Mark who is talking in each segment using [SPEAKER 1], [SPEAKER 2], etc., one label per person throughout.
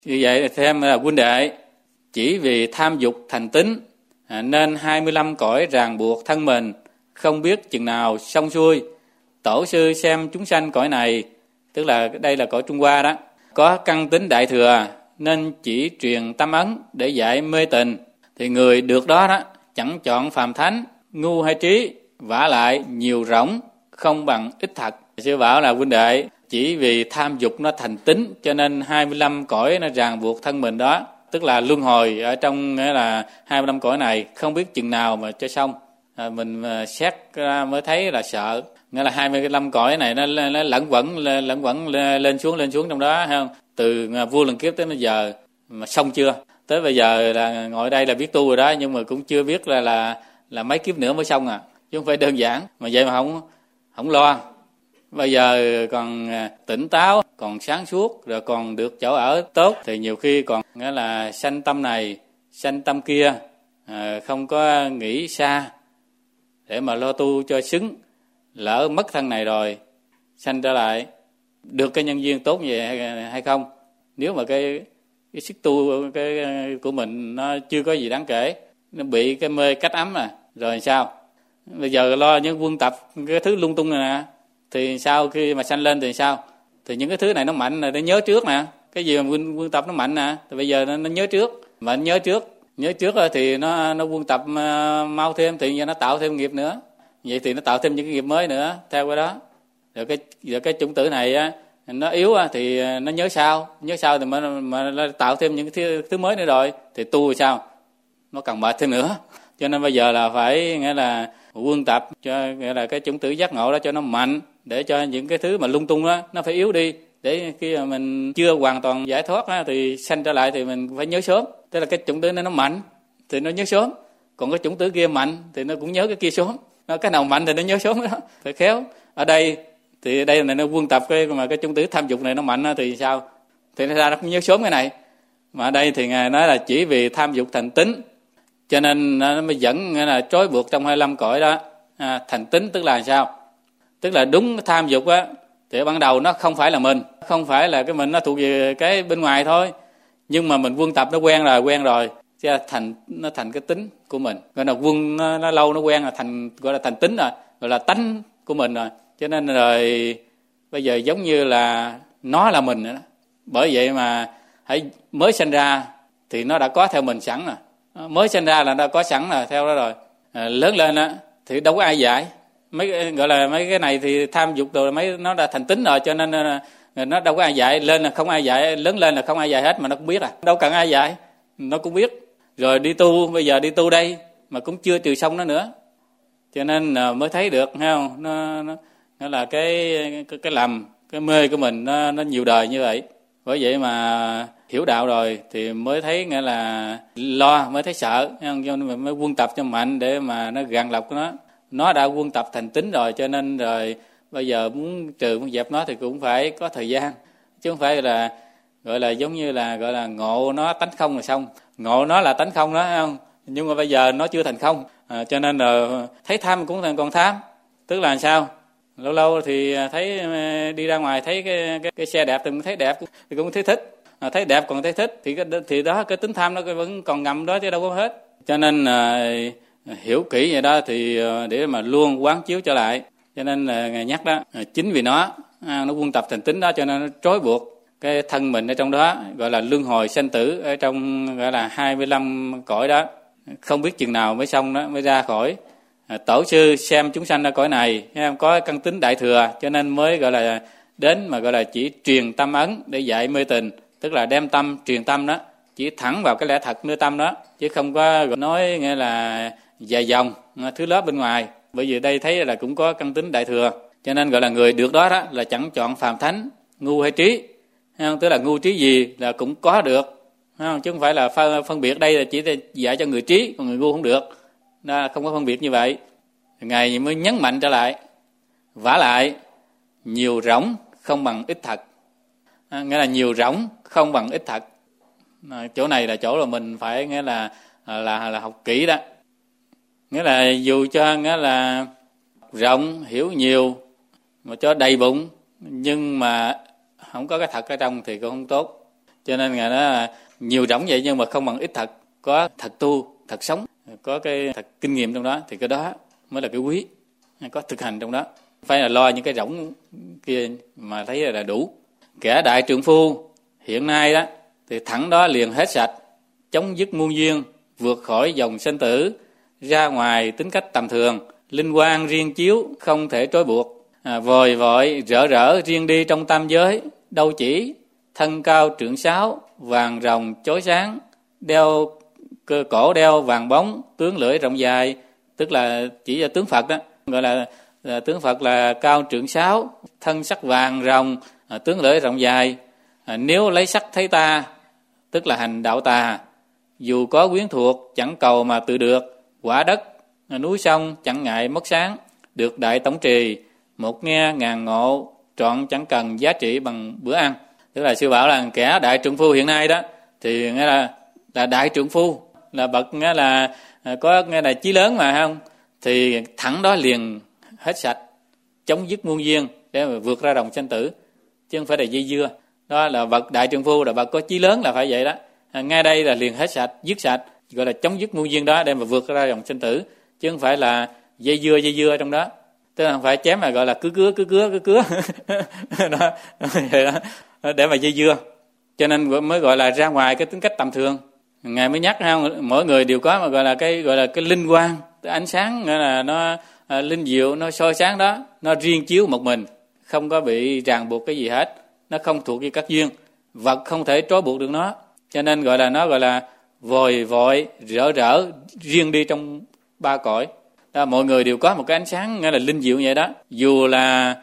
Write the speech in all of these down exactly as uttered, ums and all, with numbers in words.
[SPEAKER 1] Như vậy thêm là huynh đệ, chỉ vì tham dục thành tính à, nên hai mươi lăm cõi ràng buộc thân mình, không biết chừng nào xong xuôi. Tổ sư xem chúng sanh cõi này, tức là đây là cõi Trung Hoa đó, có căn tính đại thừa nên chỉ truyền tâm ấn để dạy mê tình. Thì người được đó đó chẳng chọn phàm thánh, ngu hay trí, vả lại nhiều rỗng không bằng ít thật. Sư bảo là huynh đệ, chỉ vì tham dục nó thành tính cho nên hai mươi lăm cõi nó ràng buộc thân mình đó, tức là luân hồi ở trong nghĩa là hai mươi lăm cõi này không biết chừng nào mà cho xong. À, mình xét ra mới thấy là sợ. Nghĩa là hai mươi lăm cõi này nó, nó lẫn quẩn lẫn quẩn lên xuống lên xuống trong đó, thấy không? Từ vua lần kiếp tới bây giờ mà xong chưa? Tới bây giờ là ngồi đây là biết tu rồi đó, nhưng mà cũng chưa biết là là là mấy kiếp nữa mới xong à, chứ không phải đơn giản. Mà vậy mà không không lo. Bây giờ còn tỉnh táo, còn sáng suốt, rồi còn được chỗ ở tốt, thì nhiều khi còn nghĩa là sanh tâm này, sanh tâm kia, à, không có nghĩ xa để mà lo tu cho xứng. Lỡ mất thân này rồi, sanh trở lại, được cái nhân duyên tốt như vậy hay không? Nếu mà cái cái sức tu cái của mình nó chưa có gì đáng kể, nó bị cái mê cách ấm à, rồi sao? Bây giờ lo những quân tập cái thứ lung tung này nè, thì sao khi mà sanh lên thì sao? Thì những cái thứ này nó mạnh là nó nhớ trước nè, cái gì mà quân, quân tập nó mạnh nè, thì bây giờ nó, nó nhớ trước, mà nhớ trước, nhớ trước thì nó nó quân tập uh, mau thêm, thì giờ nó tạo thêm nghiệp nữa, vậy thì nó tạo thêm những cái nghiệp mới nữa theo cái đó. Rồi cái rồi cái chủng tử này á, nó yếu á, thì nó nhớ sao, nhớ sao thì mà, mà nó tạo thêm những cái thứ, thứ mới nữa rồi, thì tu thì sao? Nó càng mệt thêm nữa. Cho nên bây giờ là phải nghĩa là quân tập cho nghĩa là cái chủng tử giác ngộ đó cho nó mạnh, để cho những cái thứ mà lung tung đó nó phải yếu đi, để khi mà mình chưa hoàn toàn giải thoát đó, thì sanh trở lại thì mình phải nhớ sớm. Tức là cái chủng tử này nó mạnh thì nó nhớ sớm, còn cái chủng tử kia mạnh thì nó cũng nhớ cái kia sớm. Nó cái nào mạnh thì nó nhớ sớm đó, phải khéo. Ở đây thì đây này nó quân tập cái mà cái chủng tử tham dục này nó mạnh đó, thì sao? Thì nó ra nó cũng nhớ sớm cái này. Mà ở đây thì ngài nói là chỉ vì tham dục thành tính, cho nên nó mới dẫn nghĩa là trói buộc trong hai mươi lăm cõi đó. À, thành tính tức là sao? Tức là đúng tham dục á, thì ban đầu nó không phải là mình, không phải là cái mình, nó thuộc về cái bên ngoài thôi. Nhưng mà mình quân tập nó quen rồi, quen rồi, cho thành nó thành cái tính của mình. Gọi là quân nó, nó lâu nó quen là thành, gọi là thành tính rồi, gọi là tánh của mình rồi. Cho nên rồi bây giờ giống như là nó là mình nữa đó. Bởi vậy mà hãy mới sinh ra thì nó đã có theo mình sẵn rồi. Mới sinh ra là đã có sẵn là theo đó rồi. À, lớn lên á thì đâu có ai dạy. Mấy gọi là mấy cái này thì tham dục rồi mấy nó đã thành tính rồi, cho nên nó đâu có ai dạy. Lên là không ai dạy, lớn lên là không ai dạy hết mà nó cũng biết à. Đâu cần ai dạy, nó cũng biết. Rồi đi tu, bây giờ đi tu đây mà cũng chưa trừ xong nó nữa. Cho nên mới thấy được, thấy không? Nó, nó, nó là cái, cái cái lầm, cái mê của mình nó, nó nhiều đời như vậy. Bởi vậy mà hiểu đạo rồi thì mới thấy nghĩa là lo, mới thấy sợ, cho nên mình mới quân tập cho mạnh để mà nó gạn lọc nó. Nó đã quân tập thành tính rồi, cho nên rồi bây giờ muốn trừ, muốn dẹp nó thì cũng phải có thời gian, chứ không phải là gọi là giống như là gọi là ngộ nó tánh không là xong. Ngộ nó là tánh không đó, thấy không? Nhưng mà bây giờ nó chưa thành không, à, cho nên là thấy tham cũng còn tham. Tức là sao? Lâu lâu thì thấy đi ra ngoài thấy cái cái, cái xe đẹp thì cũng thấy đẹp, thì cũng thấy thích. À, thấy đẹp còn thấy thích thì cái thì đó cái tính tham nó vẫn còn ngầm đó chứ đâu có hết. Cho nên à, hiểu kỹ vậy đó thì để mà luôn quán chiếu trở lại. Cho nên là ngài nhắc đó, chính vì nó à, nó quân tập thành tính đó, cho nên nó trói buộc cái thân mình ở trong đó, gọi là luân hồi sanh tử ở trong gọi là hai mươi lăm cõi đó, không biết chừng nào mới xong đó, mới ra khỏi. À, tổ sư xem chúng sanh ở cõi này em có căn tính đại thừa, cho nên mới gọi là đến mà gọi là chỉ truyền tâm ấn để dạy mê tình, tức là đem tâm truyền tâm đó, chỉ thẳng vào cái lẽ thật nơi tâm đó, chứ không có nói nghĩa là dài dòng thứ lớp bên ngoài. Bởi vì đây thấy là cũng có căn tính đại thừa, cho nên gọi là người được đó đó là chẳng chọn phàm thánh, ngu hay trí, không? Tức là ngu trí gì là cũng có được, không? Chứ không phải là phân biệt đây là chỉ dạy cho người trí, còn người ngu không được. Đó, không có phân biệt như vậy. Ngài mới nhấn mạnh trở lại, vả lại nhiều rỗng không bằng ít thật. À, nghĩa là nhiều rỗng không bằng ít thật. À, chỗ này là chỗ là mình phải nghĩa là là là học kỹ đó. Nghĩa là dù cho nghĩa là rộng hiểu nhiều mà cho đầy bụng, nhưng mà không có cái thật ở trong thì cũng không tốt. Cho nên Ngài nói nhiều rỗng vậy nhưng mà không bằng ít thật. Có thật tu, thật sống, có cái thật kinh nghiệm trong đó thì cái đó mới là cái quý. Có thực hành trong đó. Phải là lo những cái rỗng kia mà thấy là đủ. Kẻ đại trượng phu hiện nay đó thì thẳng đó liền hết sạch, chấm dứt muôn duyên, vượt khỏi dòng sinh tử, ra ngoài tính cách tầm thường, linh quang riêng chiếu, không thể trói buộc, à, vội vội rỡ rỡ riêng đi trong tam giới, đâu chỉ thân cao trượng sáu, vàng rồng chói sáng, đeo cơ cổ đeo vàng bóng, tướng lưỡi rộng dài, tức là chỉ là tướng Phật đó, gọi là, là tướng Phật là cao trượng sáu, thân sắc vàng rồng, à, tướng lưỡi rộng dài. À, nếu lấy sắc thấy ta, tức là hành đạo tà, dù có quyến thuộc chẳng cầu mà tự được, quả đất núi sông chẳng ngại mất sáng, được đại tổng trì một nghe ngàn ngộ, trọn chẳng cần giá trị bằng bữa ăn. Tức là sư bảo là kẻ đại trượng phu hiện nay đó thì nghĩa là là đại trượng phu, là bậc nghĩa là có nghĩa là chí lớn mà không, thì thẳng đó liền hết sạch, chấm dứt muôn duyên để mà vượt ra dòng sanh tử, chứ không phải là dây dưa. Đó là bậc đại trượng phu, là bậc có chí lớn là phải vậy đó. À, ngay đây là liền hết sạch, dứt sạch, gọi là chấm dứt muôn duyên đó để mà vượt ra dòng sinh tử, chứ không phải là dây dưa dây dưa trong đó. Tức là không phải chém mà gọi là cứ cứa cứ cứa cứ cứa đó, vậy đó, để mà dây dưa. Cho nên mới gọi là ra ngoài cái tính cách tầm thường. Ngài mới nhắc không, mỗi người đều có mà gọi là cái gọi là cái linh quang, cái ánh sáng nghĩa là nó à, linh diệu, nó soi sáng đó, nó riêng chiếu một mình, không có bị ràng buộc cái gì hết, nó không thuộc về các duyên, vật không thể trói buộc được nó. Cho nên gọi là nó gọi là vội vội rỡ rỡ riêng đi trong ba cõi. Đó, mọi người đều có một cái ánh sáng nghĩa là linh diệu vậy đó. Dù là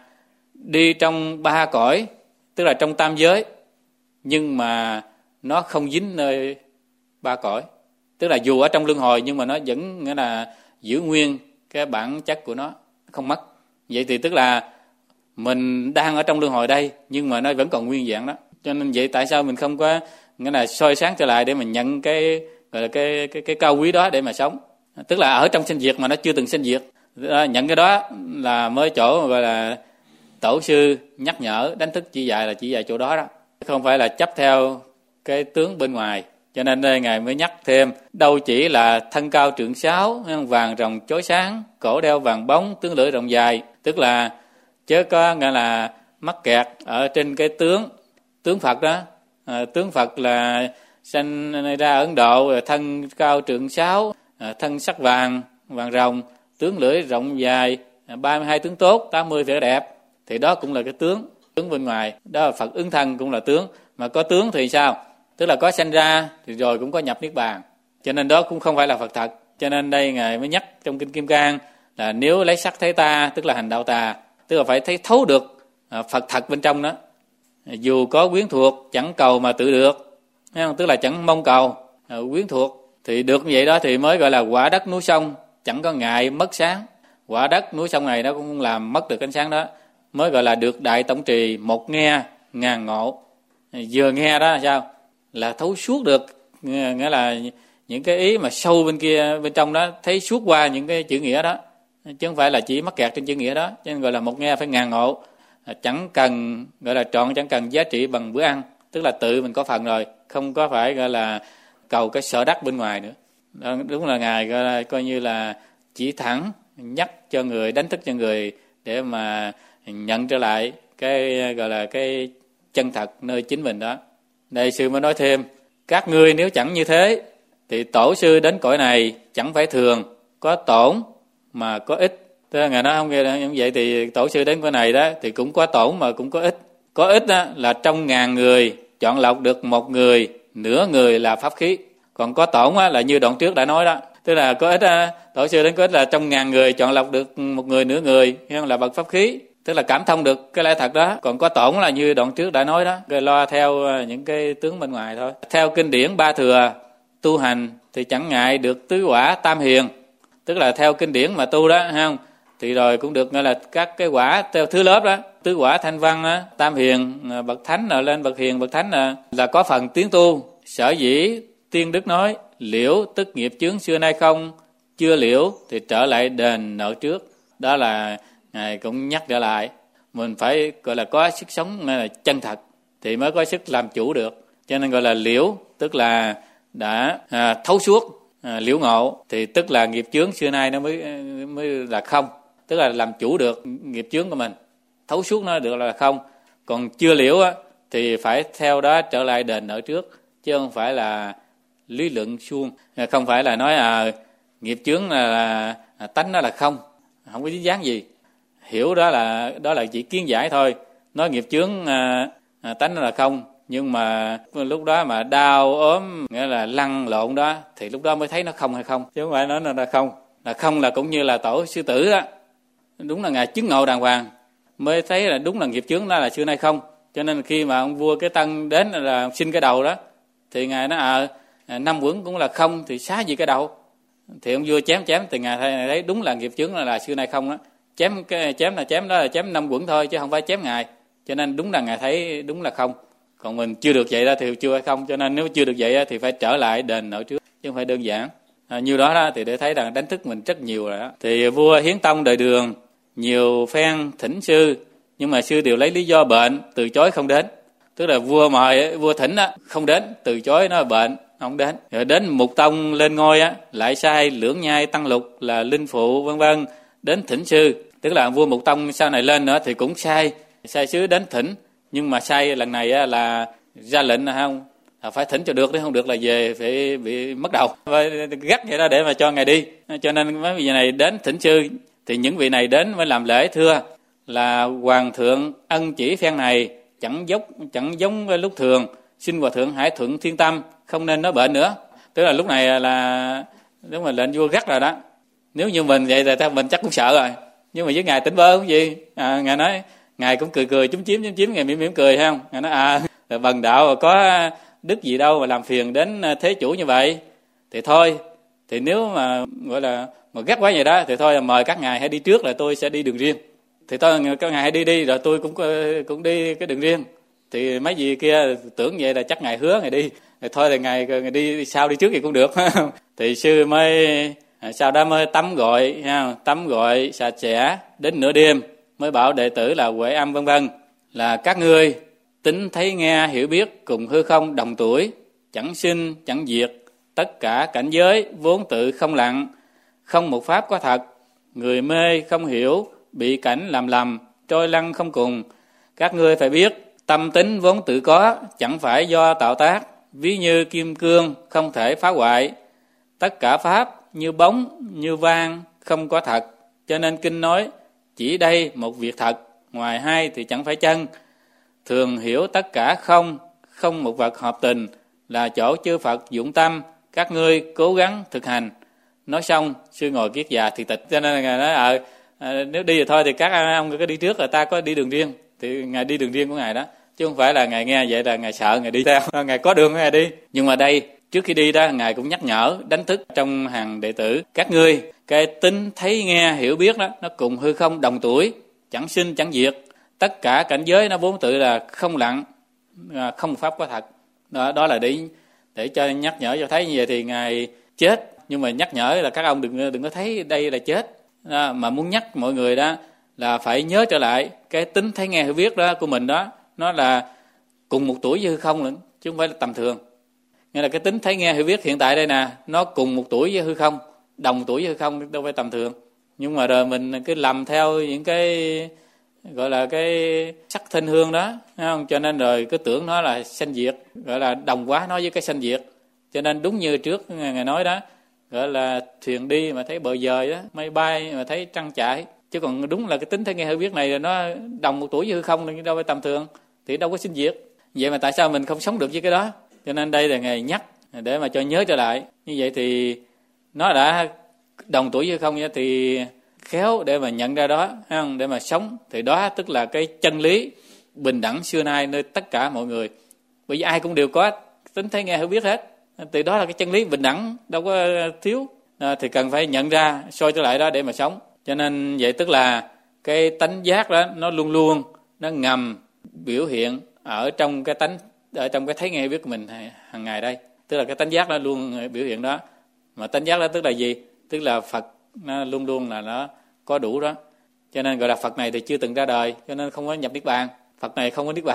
[SPEAKER 1] đi trong ba cõi, tức là trong tam giới, nhưng mà nó không dính nơi ba cõi. Tức là dù ở trong luân hồi nhưng mà nó vẫn nghĩa là giữ nguyên cái bản chất của nó, không mất. Vậy thì tức là mình đang ở trong luân hồi đây nhưng mà nó vẫn còn nguyên dạng đó. Cho nên vậy tại sao mình không có nghĩa là soi sáng trở lại để mình nhận cái gọi là cái cái cái cao quý đó để mà sống. Tức là ở trong sinh diệt mà nó chưa từng sinh diệt. Đó, nhận cái đó là mới chỗ gọi là tổ sư nhắc nhở đánh thức chỉ dạy là chỉ dạy chỗ đó đó, không phải là chấp theo cái tướng bên ngoài. Cho nên đây Ngài mới nhắc thêm, đâu chỉ là thân cao trượng sáu, vàng rồng chói sáng, cổ đeo vàng bóng, tướng lưỡi rộng dài, tức là chớ có nghĩa là mắc kẹt ở trên cái tướng tướng Phật đó. À, tướng Phật là sanh ra Ấn Độ, thân cao trượng sáu, à, thân sắc vàng vàng rồng, tướng lưỡi rộng dài, à, ba mươi hai tướng tốt, tám mươi vẻ đẹp, thì đó cũng là cái tướng tướng bên ngoài. Đó là Phật ứng thân cũng là tướng. Mà có tướng thì sao? Tức là có sanh ra thì rồi cũng có nhập niết bàn, cho nên đó cũng không phải là Phật thật. Cho nên đây Ngài mới nhắc trong Kinh Kim Cang là nếu lấy sắc thấy ta, tức là hành đạo tà, tức là phải thấy thấu được à, Phật thật bên trong đó. Dù có quyến thuộc chẳng cầu mà tự được, tức là chẳng mong cầu, à, quyến thuộc thì được như vậy đó thì mới gọi là quả đất núi sông chẳng có ngại mất sáng. Quả đất núi sông này nó cũng làm mất được ánh sáng đó, mới gọi là được đại tổng trì một nghe ngàn ngộ. Vừa nghe đó sao là thấu suốt được, nghĩa là những cái ý mà sâu bên kia bên trong đó, thấy suốt qua những cái chữ nghĩa đó, chứ không phải là chỉ mắc kẹt trên chữ nghĩa đó. Cho nên gọi là một nghe phải ngàn ngộ, chẳng cần gọi là trọn chẳng cần giá trị bằng bữa ăn, tức là tự mình có phần rồi, không có phải gọi là cầu cái sở đắc bên ngoài nữa. Đó, đúng là Ngài gọi là, coi như là chỉ thẳng nhắc cho người, đánh thức cho người để mà nhận trở lại cái gọi là cái chân thật nơi chính mình đó. Đây sư mới nói thêm, các ngươi nếu chẳng như thế thì tổ sư đến cõi này chẳng phải thường, có tổn mà có ích. Tức là Ngài nói không như vậy thì tổ sư đến cõi này đó thì cũng có tổn mà cũng có ích. Có ích đó là trong ngàn người chọn lọc được một người, nửa người là pháp khí. Còn có tổn á, là như đoạn trước đã nói đó, tức là có ích á, tổ sư đến có ích là trong ngàn người chọn lọc được một người, nửa người là bậc pháp khí, tức là cảm thông được cái lẽ thật đó. Còn có tổn là như đoạn trước đã nói đó, rồi lo theo những cái tướng bên ngoài thôi. Theo kinh điển ba thừa tu hành thì chẳng ngại được tứ quả tam hiền, tức là theo kinh điển mà tu đó, không thì rồi cũng được gọi là các cái quả theo thứ lớp đó, tứ quả thanh văn đó, tam hiền, bậc thánh rồi lên bậc hiền, bậc thánh là, là có phần tiến tu. Sở dĩ tiên đức nói liễu tức nghiệp chướng xưa nay không, chưa liễu thì trở lại đền nợ trước. Đó là Ngài cũng nhắc trở lại mình phải gọi là có sức sống là chân thật thì mới có sức làm chủ được. cho nên gọi là liễu, tức là đã à, thấu suốt, à, liễu ngộ, thì tức là nghiệp chướng xưa nay nó mới mới là không, tức là làm chủ được nghiệp chướng của mình, thấu suốt nó được là không. Còn chưa liễu á thì phải theo đó trở lại đền nợ trước, chứ không phải là lý luận suông, không phải là nói à, nghiệp chướng là, là à, tánh đó là không, không có dính dáng gì. Hiểu đó là đó là chỉ kiến giải thôi, nói nghiệp chướng à, à, tánh đó là không, nhưng mà lúc đó mà đau ốm, nghĩa là lăn lộn đó, thì lúc đó mới thấy nó không hay không, chứ không phải nói nó là không. Là không là cũng như là tổ sư tử đó, đúng là ngài chứng ngộ đàng hoàng mới thấy là đúng là nghiệp chướng đó là xưa nay không. Cho nên khi mà ông vua Cái Tân đến là xin cái đầu đó, thì ngài nói à, năm quẩn cũng là không, thì xá gì cái đầu. Thì ông vua chém chém thì ngài thấy đúng là nghiệp chướng là, là xưa nay không đó. Chém cái chém là chém đó là chém năm quẩn thôi, chứ không phải chém ngài. Cho nên đúng là ngài thấy đúng là không. Còn mình chưa được vậy đó thì chưa hay không. Cho nên nếu chưa được vậy thì phải trở lại đền nợ trước, chứ không phải đơn giản. À, như đó, đó thì để thấy rằng đánh thức mình rất nhiều rồi đó. Thì vua Hiến Tông đời Đường nhiều phen thỉnh sư, nhưng mà sư đều lấy lý do bệnh từ chối không đến. Tức là vua mời, vua thỉnh á không đến, từ chối nó bệnh không đến. Rồi đến Mục Tông lên ngôi á lại sai Lưỡng Nhai Tăng Lục là linh phụ vân vân đến thỉnh sư. Tức là vua Mục Tông sau này lên nữa thì cũng sai sai sứ đến thỉnh, nhưng mà sai lần này á là ra lệnh là không, là phải thỉnh cho được, nếu không được là về phải bị mất đầu, phải gắt vậy đó để mà cho ngài đi. Cho nên mấy vị này đến thỉnh sư, thì những vị này đến mới làm lễ thưa là hoàng thượng ân chỉ phen này chẳng dốc chẳng giống lúc thường, xin hòa thượng hãy thuận thiên tâm, không nên nói bệnh nữa. Tức là lúc này là nếu mà lệnh vua gắt rồi đó. Nếu như mình vậy thì mình chắc cũng sợ rồi, nhưng mà với ngài tỉnh bơ không gì à, ngài nói ngài cũng cười cười chúm chím chúm chím, ngài mỉm mỉm cười thấy không. Ngài nói à, bần đạo có đức gì đâu mà làm phiền đến thế chủ như vậy, thì thôi, thì nếu mà gọi là mà gắt quá vậy đó thì thôi mời các ngài hãy đi trước, là tôi sẽ đi đường riêng. Thì tôi các ngài hãy đi đi, rồi tôi cũng cũng đi cái đường riêng. Thì mấy gì kia tưởng vậy là chắc ngài hứa ngài đi, thì thôi thì ngài, ngài đi sau đi trước thì cũng được. Thì sư mới sau đó mới tắm gội ha, tắm gội sạch sẽ đến nửa đêm mới bảo đệ tử là Huệ Âm vân vân là các ngươi tính thấy nghe hiểu biết cùng hư không đồng tuổi, chẳng sinh chẳng diệt, tất cả cảnh giới vốn tự không lặng, không một pháp có thật, người mê không hiểu, bị cảnh làm lầm, trôi lăn không cùng. Các ngươi phải biết tâm tính vốn tự có, chẳng phải do tạo tác, ví như kim cương không thể phá hoại. Tất cả pháp như bóng như vang không có thật, cho nên kinh nói chỉ đây một việc thật, ngoài hai thì chẳng phải chân. Thường hiểu tất cả không, không một vật hợp tình, là chỗ chư Phật dụng tâm, các ngươi cố gắng thực hành. Nói xong sư ngồi kiết già thì tịch. Cho nên ngài nói ờ à, nếu đi thì thôi thì các ông cứ đi trước, là ta có đi đường riêng. Thì ngài đi đường riêng của ngài đó, chứ không phải là ngài nghe vậy là ngài sợ ngài đi theo. Ngài có đường của ngài đi. Nhưng mà đây trước khi đi đó ngài cũng nhắc nhở đánh thức trong hàng đệ tử, các ngươi cái tính thấy nghe hiểu biết đó nó cùng hư không đồng tuổi, chẳng sinh chẳng diệt, tất cả cảnh giới nó vốn tự là không lặng, không pháp có thật. Đó, đó là để để cho nhắc nhở cho thấy như vậy. Thì ngài chết, nhưng mà nhắc nhở là các ông đừng đừng có thấy đây là chết đó, mà muốn nhắc mọi người đó là phải nhớ trở lại cái tính thấy nghe hiểu biết đó của mình đó, nó là cùng một tuổi với hư không nữa, chứ không phải là tầm thường. Nghĩa là cái tính thấy nghe hiểu biết hiện tại đây nè, nó cùng một tuổi với hư không, đồng tuổi với hư không, đâu phải tầm thường. Nhưng mà rồi mình cứ lầm theo những cái gọi là cái sắc thanh hương đó, thấy không? Cho nên rồi cứ tưởng nó là sanh diệt, gọi là đồng quá nó với cái sanh diệt. Cho nên đúng như trước ngài nói đó, gọi là thuyền đi mà thấy bờ dời đó, mây bay mà thấy trăng chạy. Chứ còn đúng là cái tính thấy nghe hiểu biết này nó đồng một tuổi với hư không, nên đâu phải tầm thường, thì đâu có sinh diệt. Vậy mà tại sao mình không sống được với cái đó? Cho nên đây là ngài nhắc để mà cho nhớ trở lại. Như vậy thì nó đã đồng tuổi với không vậy thì khéo để mà nhận ra đó, không? Để mà sống. Thì đó tức là cái chân lý bình đẳng xưa nay nơi tất cả mọi người. Bởi vì ai cũng đều có tính thấy nghe hiểu biết hết. Thì đó là cái chân lý bình đẳng, đâu có thiếu. À, thì cần phải nhận ra, soi trở lại đó để mà sống. Cho nên vậy tức là cái tánh giác đó nó luôn luôn nó ngầm biểu hiện ở trong cái tánh, ở trong cái thấy nghe hiểu biết của mình hàng ngày đây. Tức là cái tánh giác nó luôn biểu hiện đó. Mà tánh giác đó tức là gì? Tức là Phật nó luôn luôn là nó có đủ đó. Cho nên gọi là Phật này thì chưa từng ra đời, cho nên không có nhập Niết Bàn. Phật này không có Niết Bàn.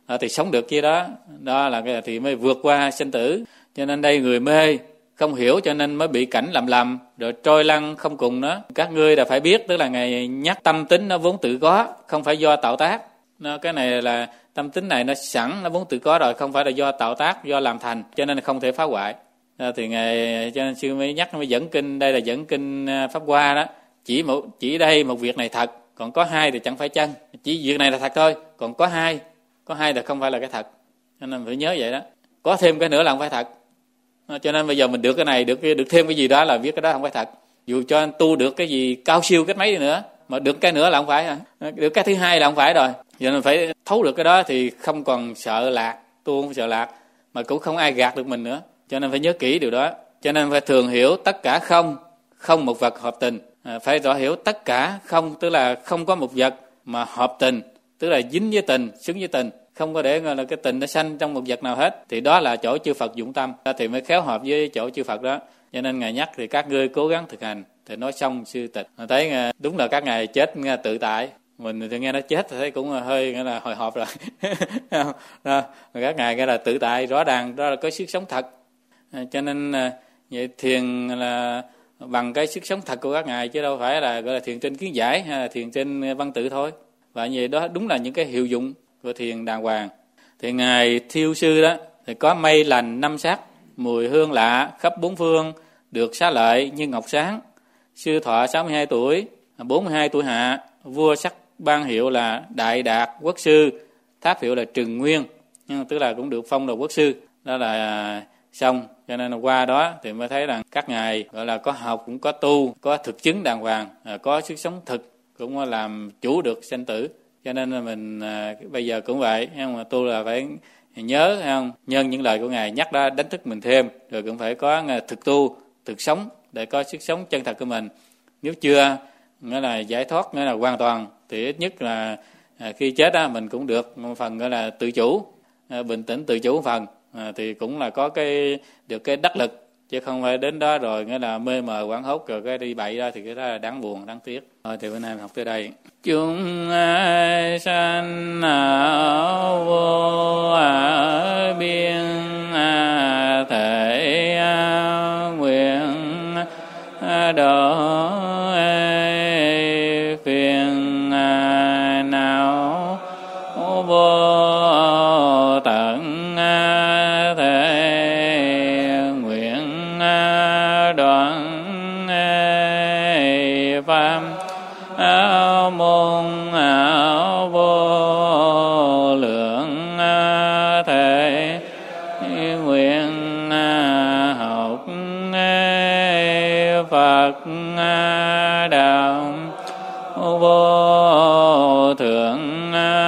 [SPEAKER 1] à, thì sống được kia đó, đó là cái thì mới vượt qua sinh tử. Cho nên đây người mê không hiểu cho nên mới bị cảnh lầm lầm rồi trôi lăn không cùng đó. Các ngươi là phải biết, tức là Ngài nhắc tâm tính nó vốn tự có, không phải do tạo tác. Nó, cái này là tâm tính này nó sẵn, nó vốn tự có rồi, không phải là do tạo tác, do làm thành, cho nên không thể phá hoại. À, thì Ngài cho nên sư mới nhắc, mới dẫn kinh, đây là dẫn kinh Pháp Hoa đó, chỉ một chỉ đây một việc này thật, còn có hai thì chẳng phải chân, chỉ việc này là thật thôi, còn có hai, có hai là không phải là cái thật, cho nên phải nhớ vậy đó. Có thêm cái nữa là không phải thật. À, cho nên bây giờ mình được cái này, được được thêm cái gì đó là biết cái đó không phải thật. Dù cho anh tu được cái gì cao siêu cách mấy đi nữa, mà được cái nữa là không phải, à. Được cái thứ hai là không phải rồi. Cho nên phải thấu được cái đó thì không còn sợ lạc, tu không sợ lạc, mà cũng không ai gạt được mình nữa. Cho nên phải nhớ kỹ điều đó. Cho nên phải thường hiểu tất cả không, không một vật hợp tình. À, phải rõ hiểu tất cả không, tức là không có một vật mà hợp tình, tức là dính với tình, xứng với tình, không có để là cái tình nó sanh trong một vật nào hết. Thì đó là chỗ chư Phật dụng tâm, thì mới khéo hợp với chỗ chư Phật đó. Cho nên Ngài nhắc thì các ngươi cố gắng thực hành, thì nói xong sư tịch. Mà thấy đúng là các ngài chết tự tại. Mình thì nghe nó chết thì thấy cũng hơi nghĩa là hồi hộp rồi. Đó, các ngài cái là tự tại rõ ràng, đó là có sức sống thật. À, cho nên vậy thiền là bằng cái sức sống thật của các ngài, chứ đâu phải là gọi là thiền trên kiến giải hay là thiền trên văn tự thôi. Và như vậy đó đúng là những cái hiệu dụng của thiền đàng hoàng. Thì ngài Thiêu Sư đó thì có mây lành năm sắc, mùi hương lạ khắp bốn phương, được xá lợi như ngọc sáng. Sư thọ sáu mươi hai tuổi, bốn mươi hai tuổi hạ, vua sắc ban hiệu là Đại Đạt Quốc sư, tháp hiệu là Trừng Nguyên, nhưng tức là cũng được phong là quốc sư. Đó là xong. Cho nên là qua đó thì mới thấy rằng các ngài gọi là có học cũng có tu, có thực chứng đàng hoàng, có sức sống thực, cũng làm chủ được sanh tử. Cho nên là mình à, bây giờ cũng vậy, nhưng mà tu là phải nhớ, không nhân những lời của ngài nhắc đó đánh thức mình thêm, rồi cũng phải có thực tu, thực sống để có sức sống chân thật của mình. Nếu chưa nghĩa là giải thoát, nghĩa là hoàn toàn, thì ít nhất là à, khi chết đó mình cũng được một phần gọi là tự chủ, à, bình tĩnh tự chủ một phần, à, thì cũng là có cái được cái đắc lực, chứ không phải đến đó rồi nghĩa là mê mờ quảng hốt rồi cái đi bậy ra thì cái đó là đáng buồn, đáng tiếc. Thôi thì bữa nay mình học tới đây. Chúng sanh vô biên thể nguyện độ phiền não vô tận thể nguyện đoạn pháp môn vô lượng thể nguyện học Phật đạo vô thượng